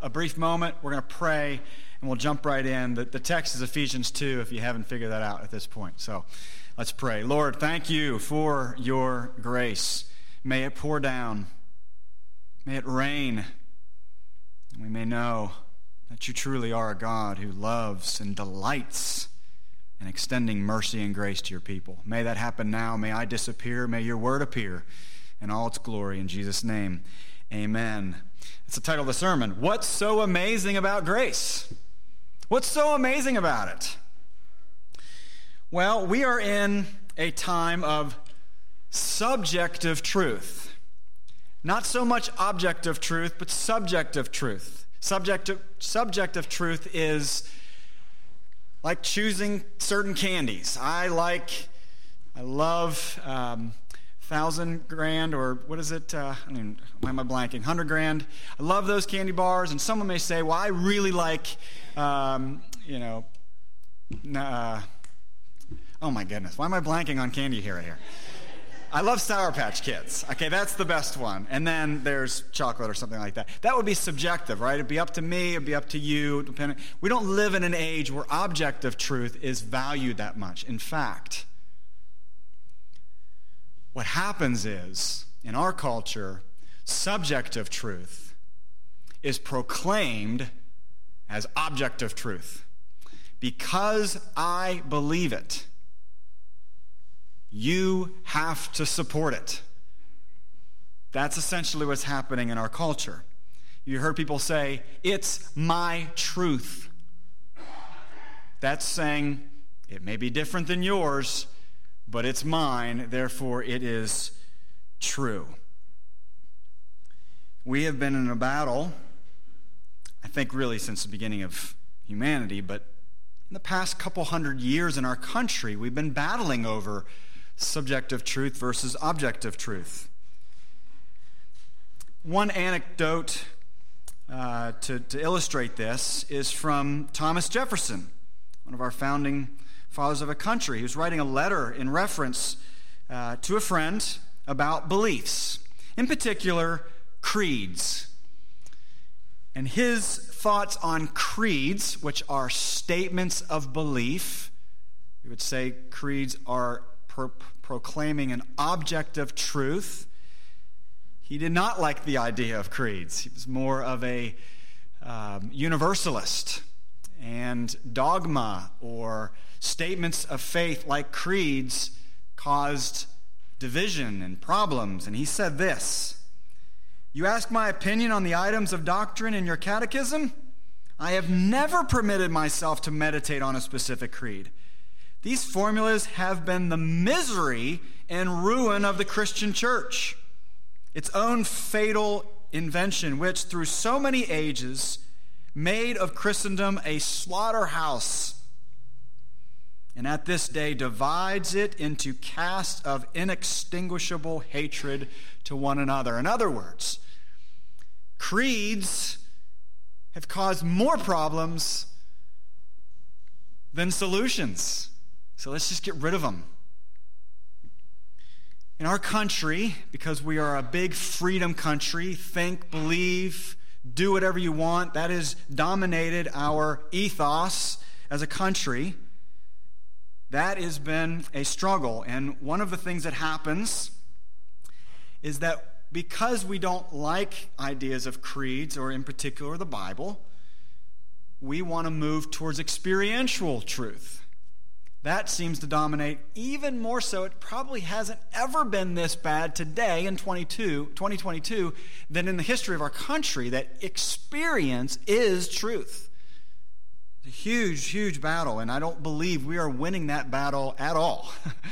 a brief moment. We're going to pray, and we'll jump right in. The text is Ephesians 2, if you haven't figured that out at this point. So let's pray. Lord, thank you for your grace. May it pour down. May it rain. And we may know that you truly are a God who loves and delights in extending mercy and grace to your people. May that happen now. May I disappear. May your word appear in all its glory. In Jesus' name, amen. It's the title of the sermon. What's so amazing about grace? What's so amazing about it? Well, we are in a time of subjective truth. Not so much objective truth, but subjective truth. Subjective truth is like choosing certain candies. I love 1,000 grand, or what is it? Why am I blanking? 100 grand. I love those candy bars, and someone may say, well, I really like, oh my goodness, why am I blanking on candy here? I love Sour Patch Kids. Okay, that's the best one. And then there's chocolate or something like that. That would be subjective, right? It'd be up to me, it'd be up to you. We don't live in an age where objective truth is valued that much. In fact, what happens is, in our culture, subjective truth is proclaimed as objective truth. Because I believe it, you have to support it. That's essentially what's happening in our culture. You heard people say, it's my truth. That's saying, it may be different than yours, but it's mine, therefore it is true. We have been in a battle, I think really since the beginning of humanity, but in the past couple hundred years in our country, we've been battling over subjective truth versus objective truth. One anecdote to illustrate this is from Thomas Jefferson, one of our founding fathers of a country. He was writing a letter in reference to a friend about beliefs, in particular, creeds. And his thoughts on creeds, which are statements of belief, we would say creeds are proclaiming an objective truth. He did not like the idea of creeds. He was more of a universalist. And dogma or statements of faith like creeds caused division and problems. And he said this, "You ask my opinion on the items of doctrine in your catechism? I have never permitted myself to meditate on a specific creed. These formulas have been the misery and ruin of the Christian church, its own fatal invention, which through so many ages made of Christendom a slaughterhouse, and at this day divides it into castes of inextinguishable hatred to one another." In other words, creeds have caused more problems than solutions. So let's just get rid of them. In our country, because we are a big freedom country, think, believe, do whatever you want, that has dominated our ethos as a country. That has been a struggle. And one of the things that happens is that because we don't like ideas of creeds, or in particular the Bible, we want to move towards experiential truth. That seems to dominate even more so. It probably hasn't ever been this bad today in 2022 than in the history of our country, that experience is truth. It's a huge, huge battle, and I don't believe we are winning that battle at all.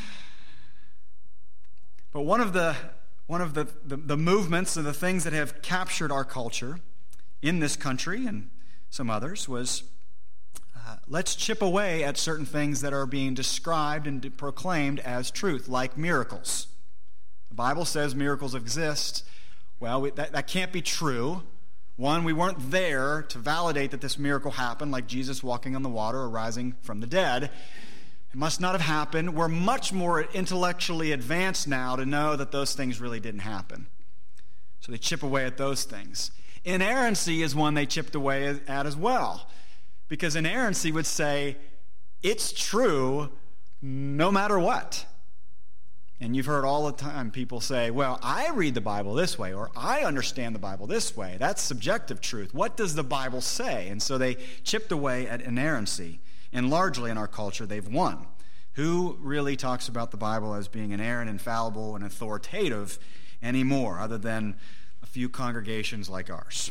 But one of the movements and the things that have captured our culture in this country and some others was let's chip away at certain things that are being described and proclaimed as truth, like miracles. The Bible says miracles exist. Well, that can't be true. One, we weren't there to validate that this miracle happened, like Jesus walking on the water or rising from the dead. It must not have happened. We're much more intellectually advanced now to know that those things really didn't happen. So they chip away at those things. Inerrancy is one they chipped away at as well, because inerrancy would say it's true no matter what. And you've heard all the time people say, well, I read the Bible this way, or I understand the Bible this way. That's subjective truth. What does the Bible say? And so they chipped away at inerrancy. And largely in our culture, they've won. Who really talks about the Bible as being inerrant, infallible, and authoritative anymore, other than a few congregations like ours?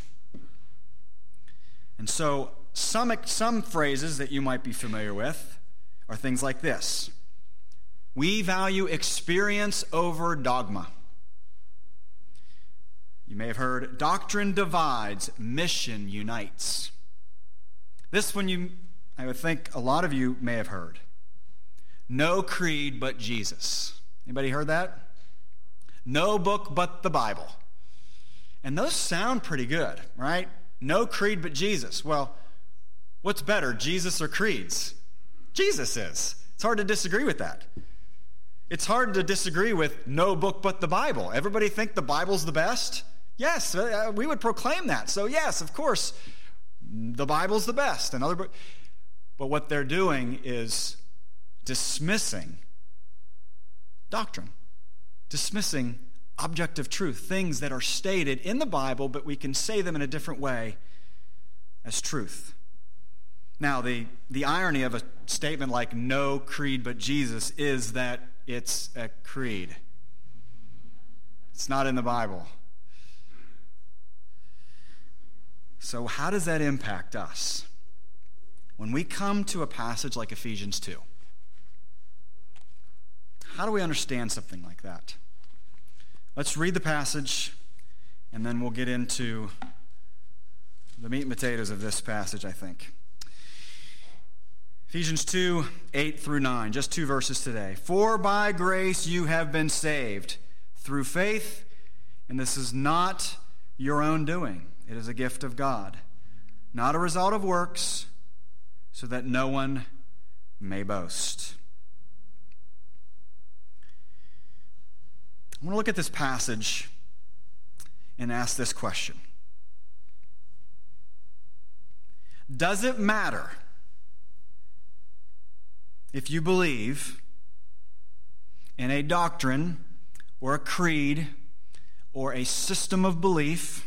And so some phrases that you might be familiar with are things like this. We value experience over dogma. You may have heard, doctrine divides, mission unites. This one I would think a lot of you may have heard. No creed but Jesus. Anybody heard that? No book but the Bible. And those sound pretty good, right? No creed but Jesus. Well, what's better, Jesus or creeds? Jesus is. It's hard to disagree with that. It's hard to disagree with no book but the Bible. Everybody think the Bible's the best? Yes, we would proclaim that. So yes, of course, the Bible's the best. But what they're doing is dismissing doctrine, dismissing objective truth, things that are stated in the Bible, but we can say them in a different way as truth. Now, the irony of a statement like no creed but Jesus is that it's a creed. It's not in the Bible. So how does that impact us? When we come to a passage like Ephesians 2, how do we understand something like that? Let's read the passage, and then we'll get into the meat and potatoes of this passage, I think. Ephesians 2, 8 through 9, just 2 verses today. For by grace you have been saved through faith, and this is not your own doing. It is a gift of God, not a result of works, so that no one may boast. I want to look at this passage and ask this question. Does it matter if you believe in a doctrine or a creed or a system of belief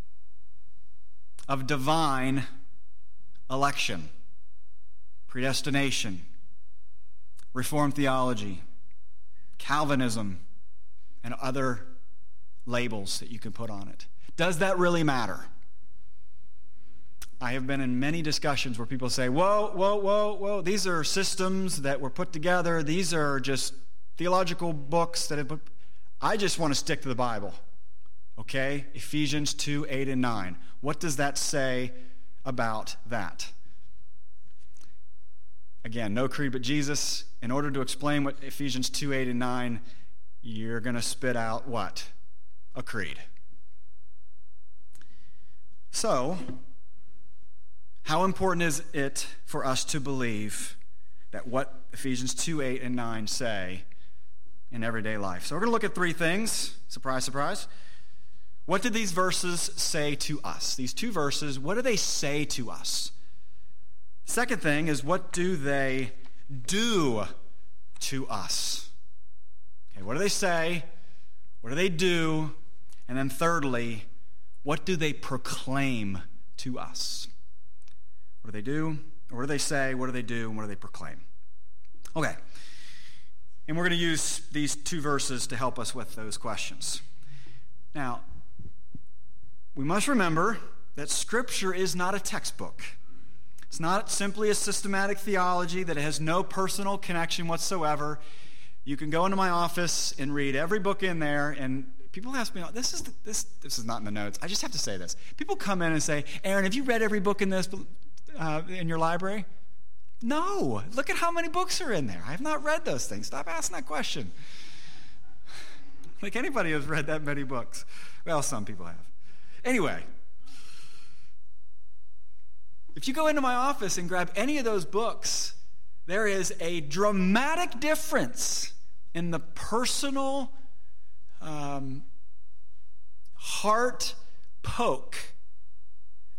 of divine election, predestination, Reformed theology, Calvinism, and other labels that you can put on it? Does that really matter? I have been in many discussions where people say, whoa, these are systems that were put together. These are just theological books that have put... I just want to stick to the Bible. Okay? Ephesians 2, 8, and 9. What does that say about that? Again, no creed but Jesus. In order to explain what Ephesians 2, 8, and 9, you're going to spit out what? A creed. So, how important is it for us to believe that what Ephesians 2, 8, and 9 say in everyday life? So we're going to look at 3 things. Surprise, surprise. What did these verses say to us? These 2 verses, what do they say to us? Second thing is, what do they do to us? Okay, what do they say? What do they do? And then thirdly, what do they proclaim to us? What do they do? Or what do they say? What do they do? And what do they proclaim? Okay. And we're going to use these 2 verses to help us with those questions. Now, we must remember that Scripture is not a textbook. It's not simply a systematic theology that has no personal connection whatsoever. You can go into my office and read every book in there, and people ask me, this is not in the notes. I just have to say this. People come in and say, Aaron, have you read every book in this in your library? No. Look at how many books are in there. I have not read those things. Stop asking that question. Like anybody has read that many books. Well, some people have. Anyway, if you go into my office and grab any of those books, there is a dramatic difference in the personal heart poke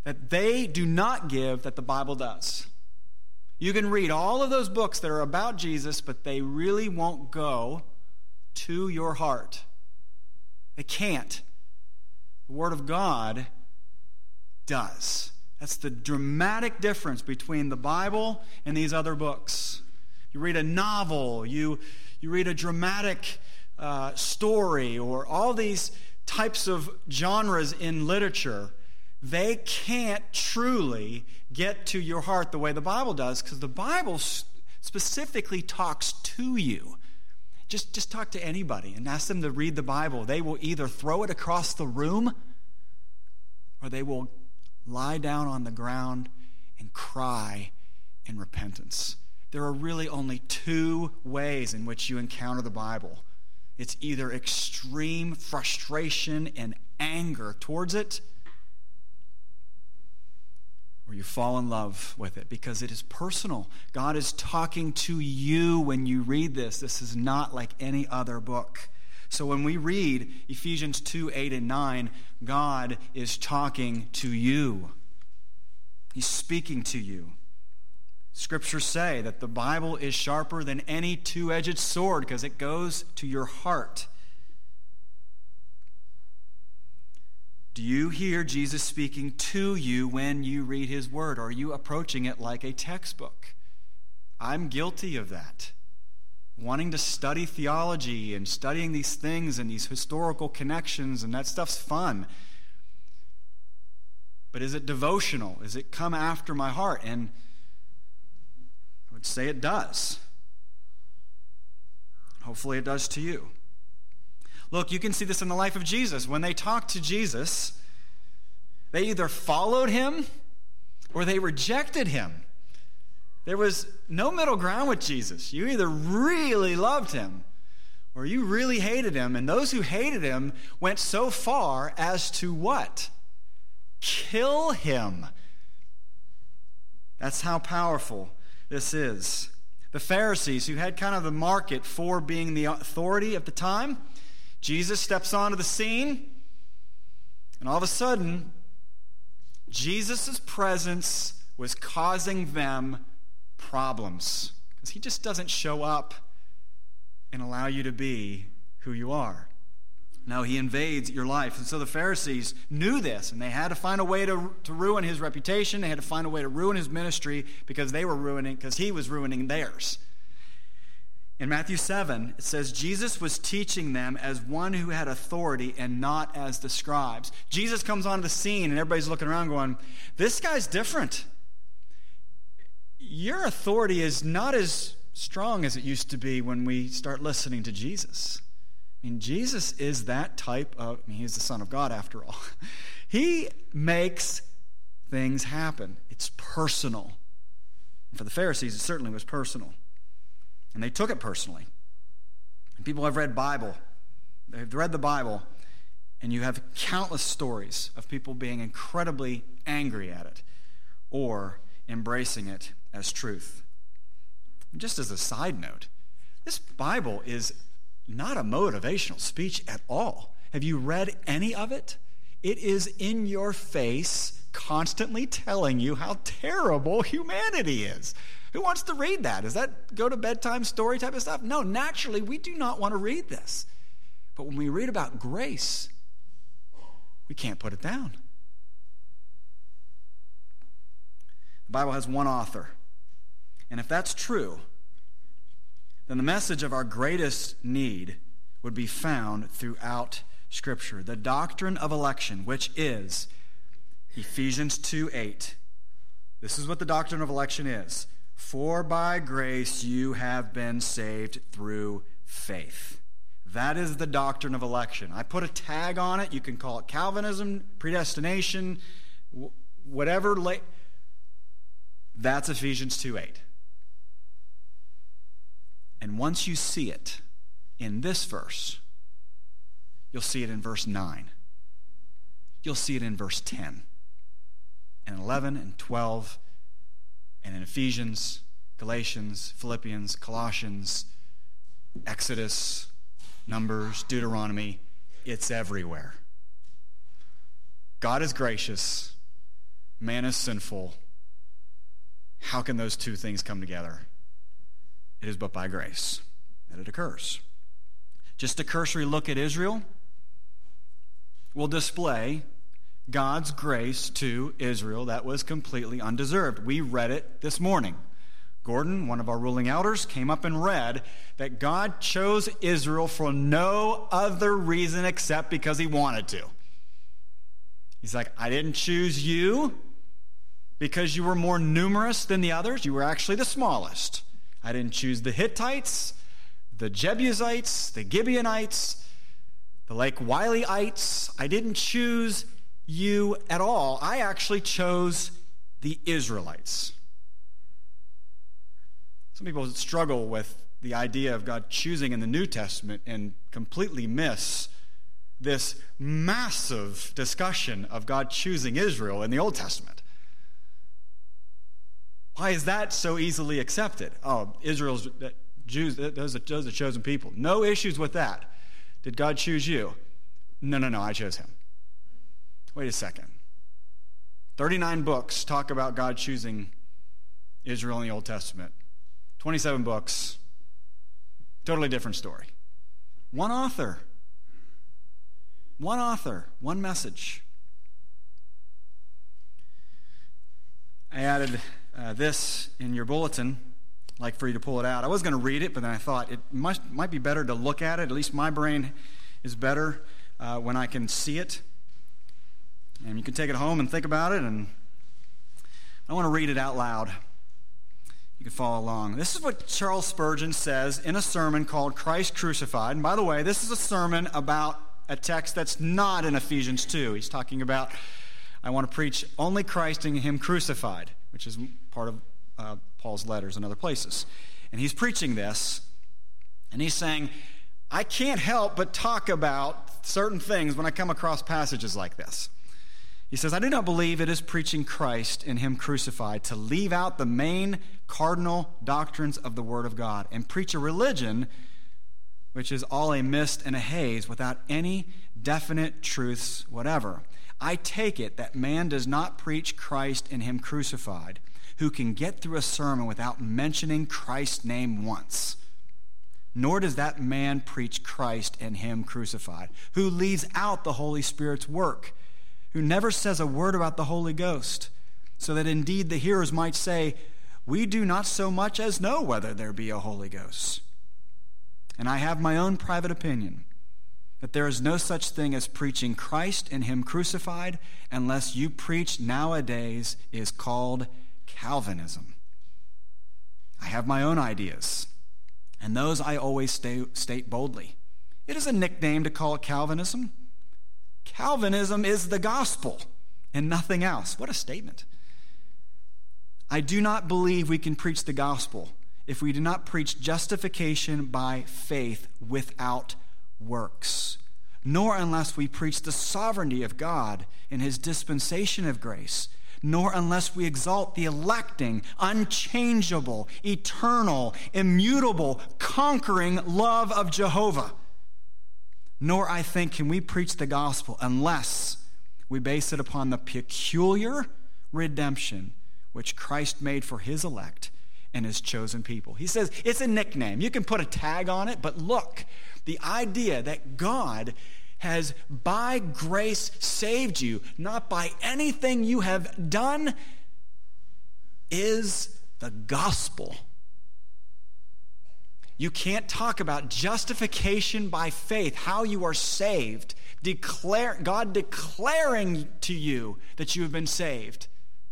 that they do not give that the Bible does. You can read all of those books that are about Jesus, but they really won't go to your heart. They can't. The Word of God does. That's the dramatic difference between the Bible and these other books. You read a novel, you read a dramatic story, or all these types of genres in literature, they can't truly get to your heart the way the Bible does, because the Bible specifically talks to you. Just talk to anybody and ask them to read the Bible. They will either throw it across the room, or they will lie down on the ground and cry in repentance. There are really only two ways in which you encounter the Bible. It's either extreme frustration and anger towards it, or you fall in love with it because it is personal. God is talking to you when you read this. This is not like any other book. So when we read Ephesians 2, 8, and 9, God is talking to you. He's speaking to you. Scriptures say that the Bible is sharper than any two-edged sword because it goes to your heart. Do you hear Jesus speaking to you when you read his word? Or are you approaching it like a textbook? I'm guilty of that. Wanting to study theology and studying these things and these historical connections, and that stuff's fun. But is it devotional? Does it come after my heart? And I would say it does. Hopefully it does to you. Look, you can see this in the life of Jesus. When they talked to Jesus, they either followed him or they rejected him. There was no middle ground with Jesus. You either really loved him or you really hated him. And those who hated him went so far as to what? Kill him. That's how powerful this is. The Pharisees, who had kind of the market for being the authority of the time, Jesus steps onto the scene, and all of a sudden, Jesus' presence was causing them problems, because he just doesn't show up and allow you to be who you are. No, he invades your life. And so the Pharisees knew this, and they had to find a way to ruin his reputation. They had to find a way to ruin his ministry because he was ruining theirs. In Matthew 7, it says, Jesus was teaching them as one who had authority and not as the scribes. Jesus comes onto the scene, and everybody's looking around going, this guy's different. Your authority is not as strong as it used to be when we start listening to Jesus. I mean, Jesus is that type of, he's the Son of God after all. He makes things happen. It's personal. And for the Pharisees, it certainly was personal. And they took it personally. And people have read Bible. They've read the Bible, and you have countless stories of people being incredibly angry at it or embracing it as truth. Just as a side note, this Bible is not a motivational speech at all. Have you read any of it? It is in your face, constantly telling you how terrible humanity is. Who wants to read that? Does that go to bedtime story type of stuff? No, naturally, we do not want to read this. But when we read about grace, we can't put it down. The Bible has one author. And if that's true, then the message of our greatest need would be found throughout Scripture. The doctrine of election, which is Ephesians 2:8. This is what the doctrine of election is. For by grace you have been saved through faith. That is the doctrine of election. I put a tag on it. You can call it Calvinism, predestination, whatever. That's Ephesians 2:8. And once you see it in this verse, you'll see it in verse 9. You'll see it in verse 10, and 11, and 12, and in Ephesians, Galatians, Philippians, Colossians, Exodus, Numbers, Deuteronomy. It's everywhere. God is gracious. man is sinful. How can those two things come together? It is but by grace that it occurs. Just a cursory look at Israel will display God's grace to Israel that was completely undeserved. We read it this morning. Gordon, one of our ruling elders, came up and read that God chose Israel for no other reason except because he wanted to. He's like, I didn't choose you because you were more numerous than the others. You were actually the smallest. I didn't choose the Hittites, the Jebusites, the Gibeonites, the Lake Wileyeites. I didn't choose you at all. I actually chose the Israelites. Some people struggle with the idea of God choosing in the New Testament and completely miss this massive discussion of God choosing Israel in the Old Testament. Why is that so easily accepted? Oh, Israel's Jews, those are chosen people. No issues with that. Did God choose you? No, I chose him. Wait a second. 39 books talk about God choosing Israel in the Old Testament. 27 books, totally different story. One author, one message. I added this in your bulletin, like for you to pull it out. I was going to read it, but then I thought it might be better to look at it. At least my brain is better when I can see it. And you can take it home and think about it, and I want to read it out loud. You can follow along. This is what Charles Spurgeon says in a sermon called Christ Crucified. And by the way, this is a sermon about a text that's not in Ephesians 2. He's talking about, I want to preach only Christ and him crucified, which is part of Paul's letters and other places. And he's preaching this, and he's saying, I can't help but talk about certain things when I come across passages like this. He says, I do not believe it is preaching Christ and him crucified to leave out the main cardinal doctrines of the Word of God and preach a religion which is all a mist and a haze without any definite truths whatever. I take it that man does not preach Christ and him crucified who can get through a sermon without mentioning Christ's name once. Nor does that man preach Christ and him crucified who leaves out the Holy Spirit's work, who never says a word about the Holy Ghost, so that indeed the hearers might say, we do not so much as know whether there be a Holy Ghost. And I have my own private opinion, that there is no such thing as preaching Christ and him crucified unless you preach nowadays is called Calvinism. I have my own ideas, and those I always state boldly. It is a nickname to call it Calvinism. Calvinism is the gospel and nothing else. What a statement. I do not believe we can preach the gospel if we do not preach justification by faith without works, nor unless we preach the sovereignty of God in his dispensation of grace, nor unless we exalt the electing, unchangeable, eternal, immutable, conquering love of Jehovah. Nor, I think, can we preach the gospel unless we base it upon the peculiar redemption which Christ made for his elect and his chosen people. He says it's a nickname. You can put a tag on it, but look, the idea that God has by grace saved you, not by anything you have done, is the gospel. You can't talk about justification by faith, how you are saved, God declaring to you that you have been saved.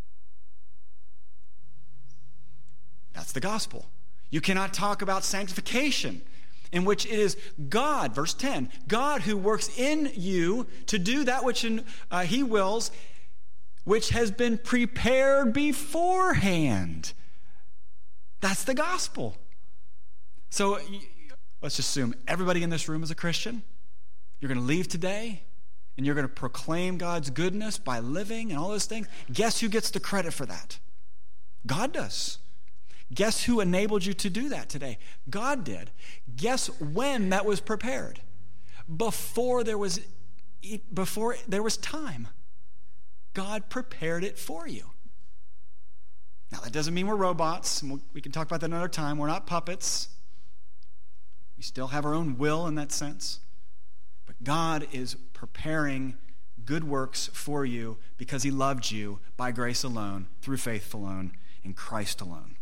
That's the gospel. You cannot talk about sanctification, in which it is God, verse 10, God who works in you to do that which he wills, which has been prepared beforehand. That's the gospel. So let's assume everybody in this room is a Christian. You're going to leave today, and you're going to proclaim God's goodness by living and all those things. Guess who gets the credit for that? God does. Guess who enabled you to do that today? God did. Guess when that was prepared? Before there was time. God prepared it for you. Now, that doesn't mean we're robots, and we can talk about that another time. We're not puppets. We still have our own will in that sense. But God is preparing good works for you because he loved you by grace alone, through faith alone, in Christ alone.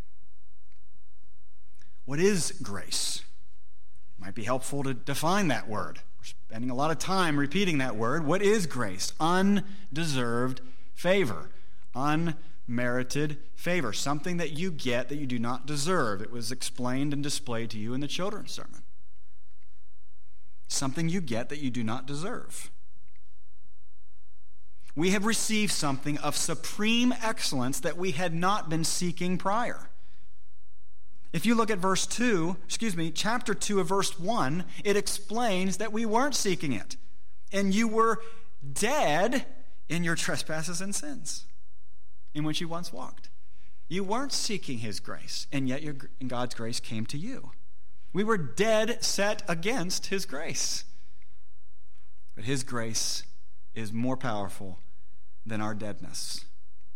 What is grace? It might be helpful to define that word. We're spending a lot of time repeating that word. What is grace? Undeserved favor. Unmerited favor. Something that you get that you do not deserve. It was explained and displayed to you in the children's sermon. Something you get that you do not deserve. We have received something of supreme excellence that we had not been seeking prior. If you look at chapter 2 of verse 1, it explains that we weren't seeking it. And you were dead in your trespasses and sins in which you once walked. You weren't seeking his grace, and yet God's grace came to you. We were dead set against his grace. But his grace is more powerful than our deadness.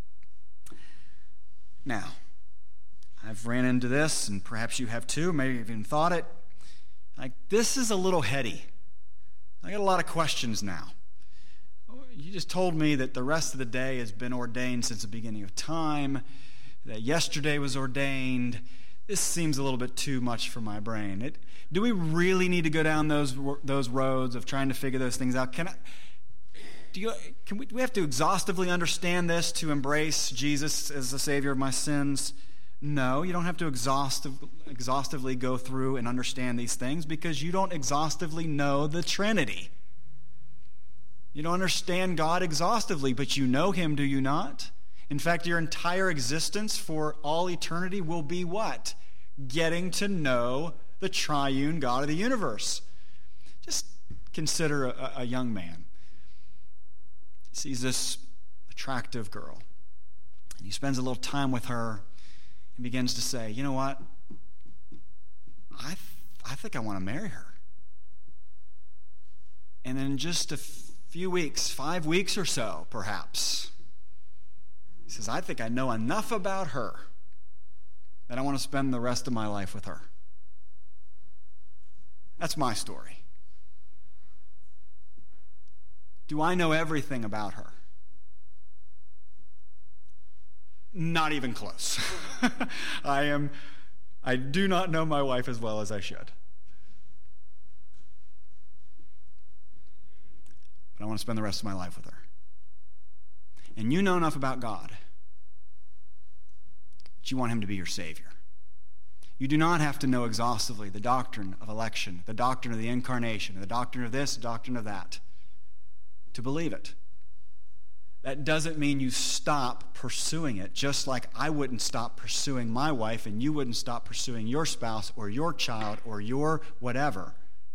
Now, I've ran into this, and perhaps you have too, maybe you've even thought it. Like, this is a little heady. I got a lot of questions now. You just told me that the rest of the day has been ordained since the beginning of time, that yesterday was ordained. This seems a little bit too much for my brain. Do we really need to go down those roads of trying to figure those things out? Do we have to exhaustively understand this to embrace Jesus as the Savior of my sins? No, you don't have to exhaustively go through and understand these things because you don't exhaustively know the Trinity. You don't understand God exhaustively, but you know him, do you not? In fact, your entire existence for all eternity will be what? Getting to know the triune God of the universe. Just consider a young man. He sees this attractive girl, and he spends a little time with her and begins to say, you know what? I think I want to marry her. And then just a few weeks, 5 weeks or so, perhaps, he says, I think I know enough about her that I want to spend the rest of my life with her. That's my story. Do I know everything about her? Not even close. I do not know my wife as well as I should. But I want to spend the rest of my life with her. And you know enough about God that you want him to be your Savior. You do not have to know exhaustively the doctrine of election, the doctrine of the incarnation, the doctrine of this, the doctrine of that, to believe it. That doesn't mean you stop pursuing it, just like I wouldn't stop pursuing my wife and you wouldn't stop pursuing your spouse or your child or your whatever,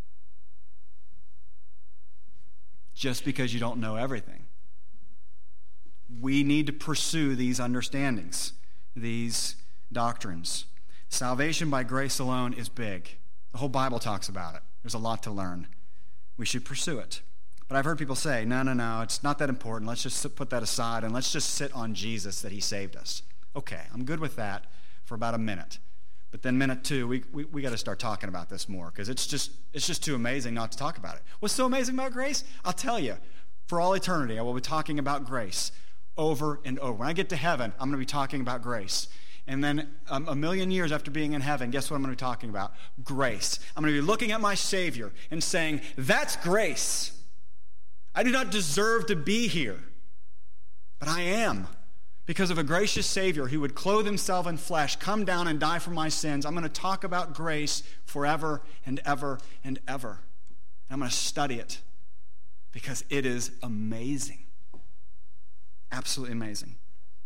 just because you don't know everything. We need to pursue these understandings, these doctrines. Salvation by grace alone is big. The whole Bible talks about it. There's a lot to learn. We should pursue it. But I've heard people say, no, it's not that important. Let's just put that aside and let's just sit on Jesus that he saved us. Okay, I'm good with that for about a minute. But then minute 2, we got to start talking about this more because it's just too amazing not to talk about it. What's so amazing about grace? I'll tell you, for all eternity, I will be talking about grace over and over. When I get to heaven, I'm going to be talking about grace. And then a million years after being in heaven, guess what I'm going to be talking about? Grace. I'm going to be looking at my Savior and saying, that's grace. I do not deserve to be here, but I am. Because of a gracious Savior who would clothe himself in flesh, come down and die for my sins. I'm going to talk about grace forever and ever and ever. And I'm going to study it because it is amazing. Absolutely amazing.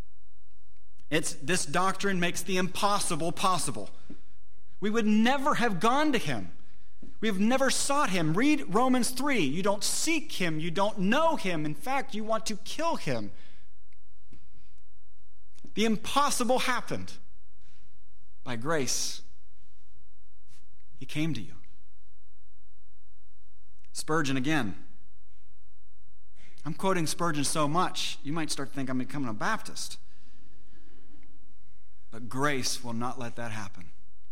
This doctrine makes the impossible possible. We would never have gone to him. We have never sought him. Read Romans 3. You don't seek him. You don't know him. In fact, you want to kill him. The impossible happened by grace. He came to you. Spurgeon again I'm quoting Spurgeon so much, you might start to think I'm becoming a Baptist. But grace will not let that happen.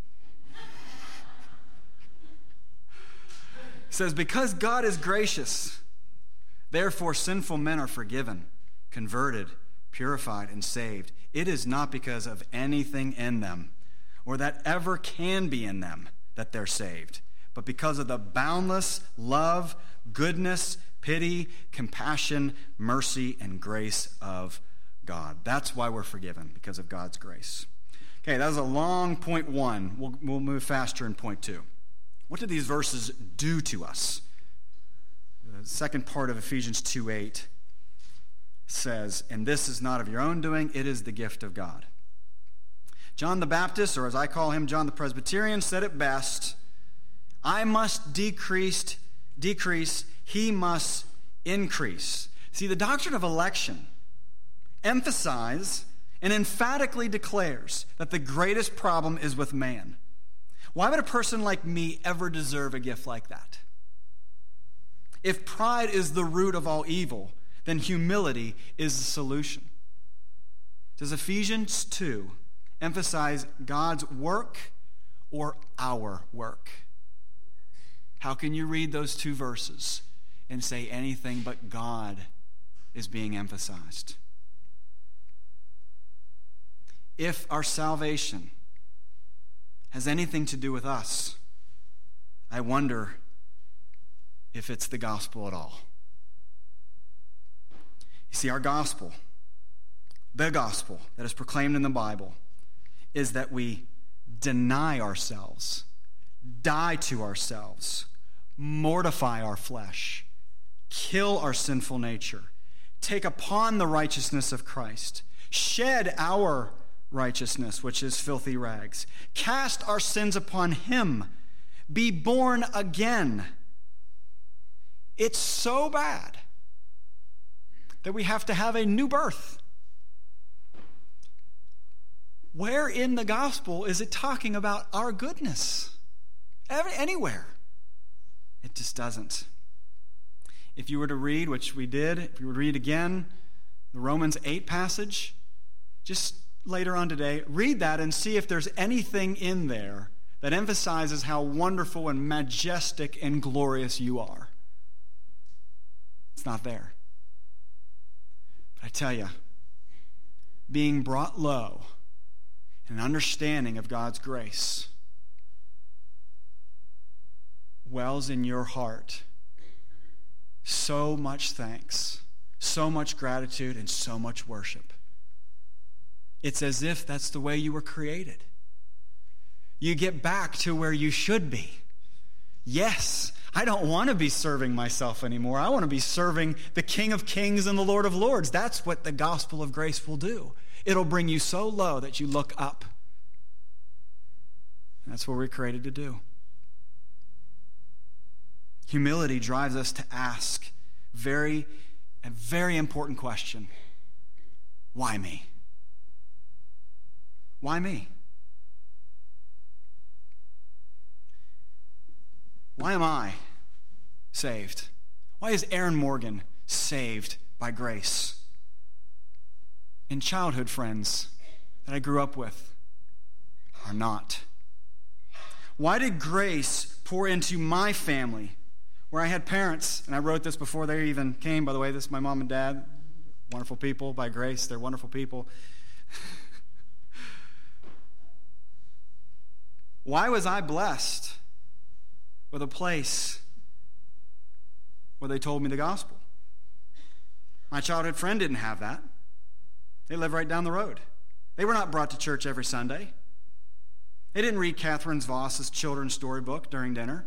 It says, because God is gracious, therefore sinful men are forgiven, converted, purified, and saved. It is not because of anything in them, or that ever can be in them, that they're saved, but because of the boundless love, goodness, pity, compassion, mercy, and grace of God. That's why we're forgiven, because of God's grace. Okay, that was a long point one. We'll move faster in point two. What do these verses do to us? The second part of Ephesians 2:8 says, and this is not of your own doing, it is the gift of God. John the Baptist, or as I call him, John the Presbyterian, said it best, I must decrease, he must increase. See, the doctrine of election emphasizes and emphatically declares that the greatest problem is with man. Why would a person like me ever deserve a gift like that? If pride is the root of all evil, then humility is the solution. Does Ephesians 2 emphasize God's work or our work? How can you read those two verses and say anything but God is being emphasized? If our salvation has anything to do with us, I wonder if it's the gospel at all. You see, our gospel, the gospel that is proclaimed in the Bible, is that we deny ourselves, die to ourselves, mortify our flesh, kill our sinful nature, take upon the righteousness of Christ, shed our righteousness, which is filthy rags, cast our sins upon him, be born again. It's so bad that we have to have a new birth. Where in the gospel is it talking about our goodness? Anywhere. It just doesn't. If you were to read, which we did, if you would read again, the Romans 8 passage, just later on today, read that and see if there's anything in there that emphasizes how wonderful and majestic and glorious you are. It's not there. But I tell you, being brought low and an understanding of God's grace wells in your heart so much thanks, so much gratitude, and so much worship. It's as if that's the way you were created. You get back to where you should be. Yes, I don't want to be serving myself anymore. I want to be serving the King of Kings and the Lord of Lords. That's what the gospel of grace will do. It'll bring you so low that you look up. That's what we're created to do. Humility drives us to ask a very important question. Why me? Why me? Why am I saved? Why is Aaron Morgan saved by grace? And childhood friends that I grew up with are not. Why did grace pour into my family, where I had parents, and I wrote this before they even came, by the way, this is my mom and dad, wonderful people by grace, they're wonderful people. Why was I blessed with a place where they told me the gospel? My childhood friend didn't have that. They lived right down the road. They were not brought to church every Sunday. They didn't read Catherine Voss's children's storybook during dinner.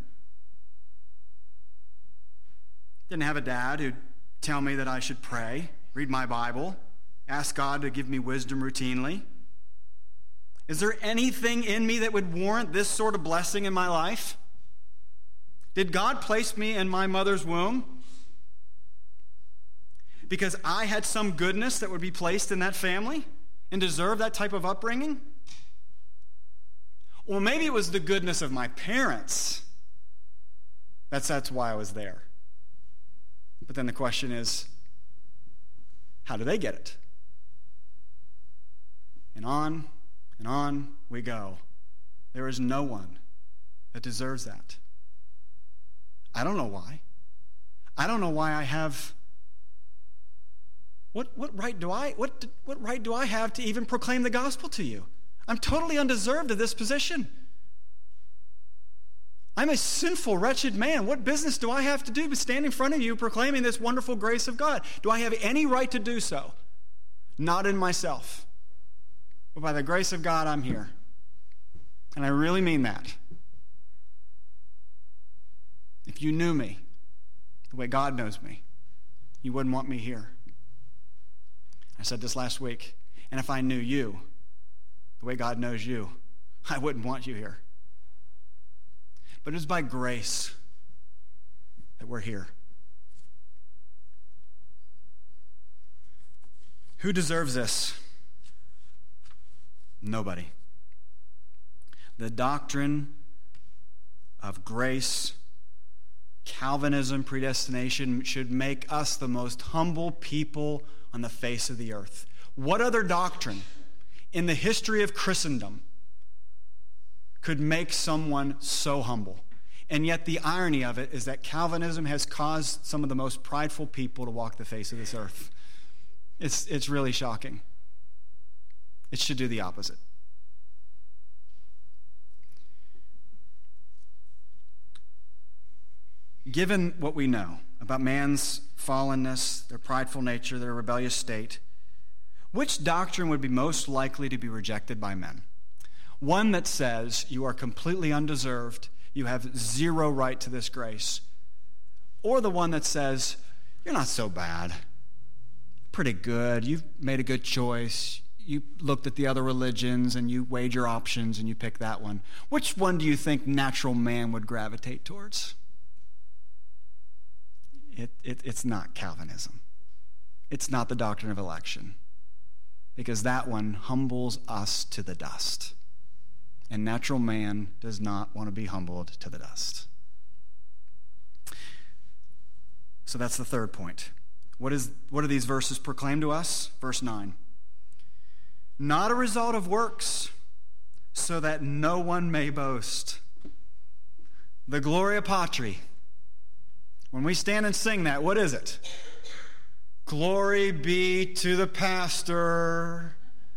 Didn't have a dad who'd tell me that I should pray, read my Bible, ask God to give me wisdom routinely. Is there anything in me that would warrant this sort of blessing in my life? Did God place me in my mother's womb because I had some goodness that would be placed in that family and deserve that type of upbringing? Or maybe it was the goodness of my parents. That's why I was there. But then the question is, How do they get it? And on we go. There is no one that deserves that. I don't know why. I don't know why I have. What right do I have to even proclaim the gospel to you? I'm totally undeserved of this position. I'm a sinful, wretched man. What business do I have to do but stand in front of you proclaiming this wonderful grace of God? Do I have any right to do so? Not in myself. But by the grace of God, I'm here. And I really mean that. If you knew me the way God knows me, you wouldn't want me here. I said this last week. And if I knew you the way God knows you, I wouldn't want you here. But it's by grace that we're here. Who deserves this? Nobody. The doctrine of grace, Calvinism, predestination should make us the most humble people on the face of the earth. What other doctrine in the history of Christendom could make someone so humble? And yet the irony of it is that Calvinism has caused some of the most prideful people to walk the face of this earth. It's really shocking. It should do the opposite. Given what we know about man's fallenness, their prideful nature, their rebellious state, which doctrine would be most likely to be rejected by men? One that says you are completely undeserved, you have zero right to this grace, or the one that says you're not so bad, pretty good, you've made a good choice, you looked at the other religions and you weighed your options and you picked that one. Which one do you think natural man would gravitate towards? It's not Calvinism. It's not the doctrine of election, because that one humbles us to the dust. And natural man does not want to be humbled to the dust. So that's the third point. What do these verses proclaim to us? Verse 9. Not a result of works, so that no one may boast. The Gloria Patri. When we stand and sing that, what is it? Glory be to the pastor.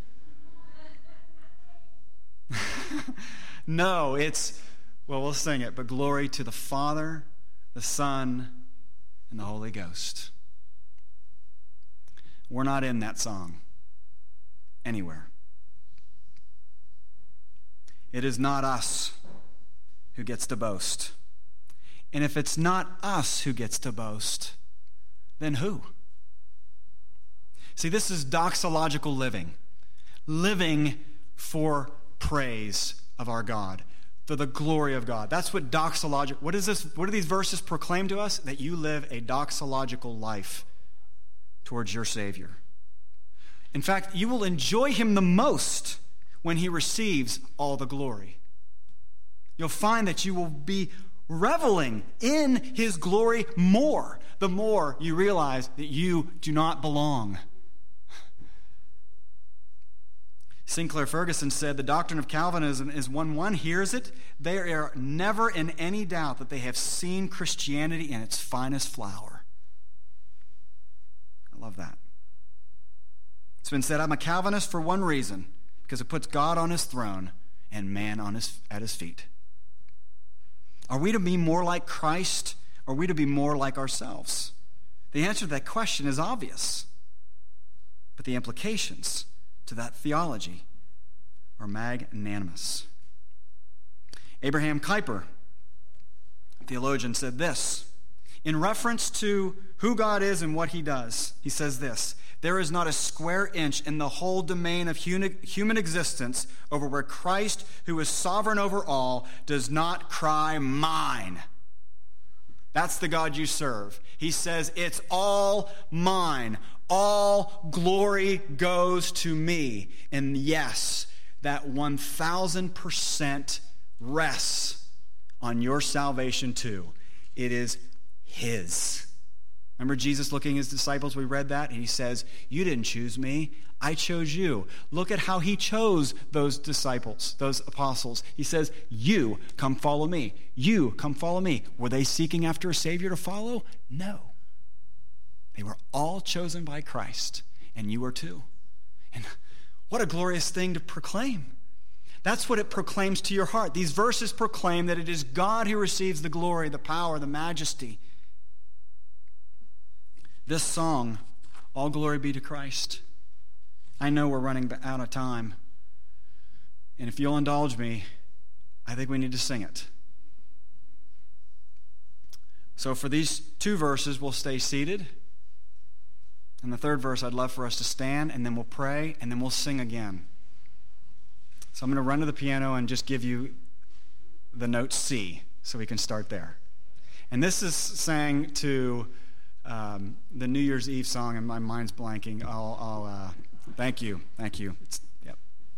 No, we'll sing it, but glory to the Father, the Son, and the Holy Ghost. We're not in that song anywhere. It is not us who gets to boast. And if it's not us who gets to boast, then who? See, this is doxological living. Living for praise of our God, for the glory of God. That's what doxological, what is this? What do these verses proclaim to us? That you live a doxological life towards your Savior. In fact, you will enjoy him the most when he receives all the glory. You'll find that you will be reveling in his glory more, the more you realize that you do not belong. Sinclair Ferguson said, the doctrine of Calvinism is when one hears it, they are never in any doubt that they have seen Christianity in its finest flower. I love that. It's been said, I'm a Calvinist for one reason, because it puts God on his throne and man at his feet. Are we to be more like Christ, or are we to be more like ourselves? The answer to that question is obvious, but the implications to that theology are magnanimous. Abraham Kuyper, theologian, said this in reference to who God is and what he does. He says this: there is not a square inch in the whole domain of human existence over where Christ, who is sovereign over all, does not cry, mine. That's the God you serve. He says, it's all mine. All glory goes to me. And yes, that 1,000% rests on your salvation too. It is his. Remember Jesus looking at his disciples? We read that, and he says, you didn't choose me. I chose you. Look at how he chose those disciples, those apostles. He says, you come follow me. You come follow me. Were they seeking after a Savior to follow? No. They were all chosen by Christ, and you are too. And what a glorious thing to proclaim. That's what it proclaims to your heart. These verses proclaim that it is God who receives the glory, the power, the majesty. This song, All Glory Be to Christ. I know we're running out of time. And if you'll indulge me, I think we need to sing it. So for these two verses, we'll stay seated. And the third verse, I'd love for us to stand, and then we'll pray, and then we'll sing again. So I'm going to run to the piano and just give you the note C so we can start there. And this is sang to the New Year's Eve song, and my mind's blanking. Thank you. Yep.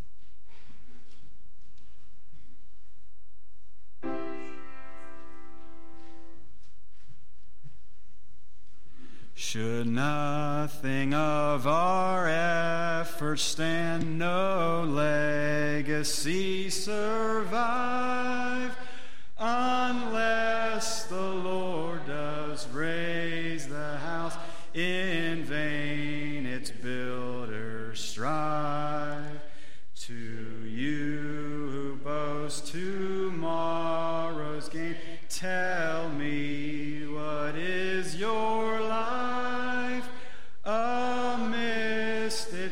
Should nothing of our efforts stand, no legacy survive, unless the Lord does raise the house, in vain its builders strive. To you who boast tomorrow's gain, tell me, what is your life? A mist, it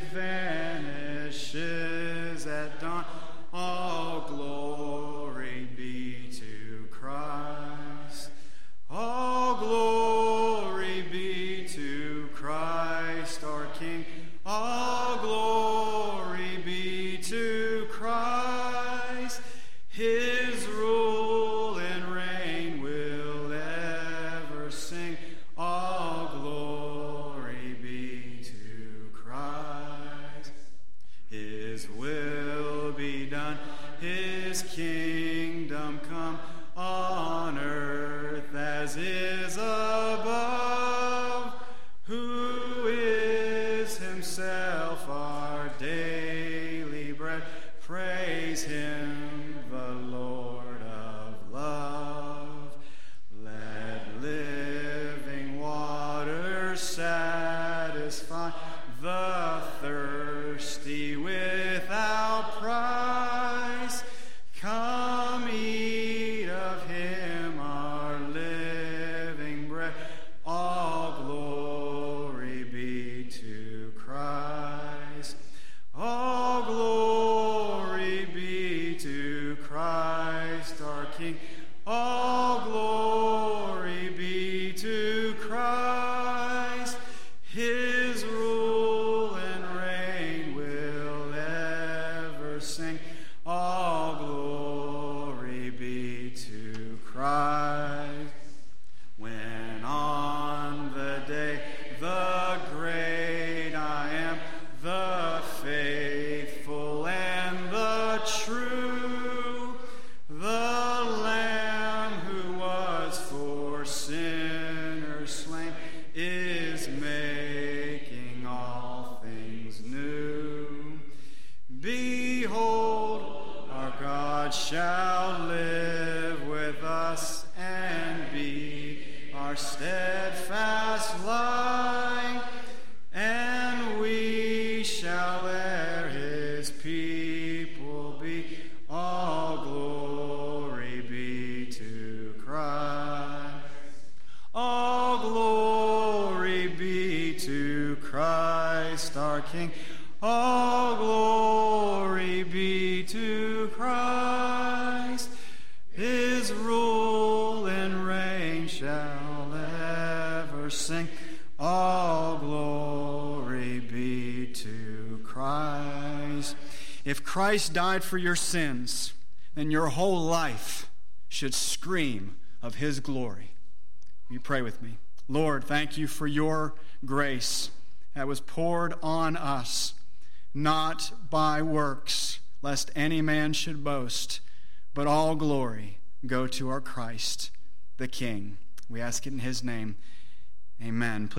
vanishes at dawn. All glory be to Christ. All glory be to Christ our King. All glory be to Christ. His rule and reign will ever sing. All glory be to Christ. His will be done, his kingdom come, on earth as is above. Who is himself our daily bread? Praise him, the Lord of love. Let living water satisfy the thirsty without price. Come eat of him, our living bread. All glory be to Christ. All glory be to Christ our King. All glory be to Christ. His rule and reign will ever sing. All glory be to Christ. When on the day the great I am, the faithful and the true, the Lamb who was for sinners slain, is making all things new. Behold, our God shall live with us and be our steadfast light, and we shall ere his people be. All glory be to Christ. All glory be to Christ our King. All glory be to Christ. His rule and reign shall ever sing. All glory be to Christ. If Christ died for your sins, then your whole life should scream of his glory. Will you pray with me? Lord, thank you for your grace that was poured on us, not by works, lest any man should boast, but all glory go to our Christ, the King. We ask it in his name. Amen.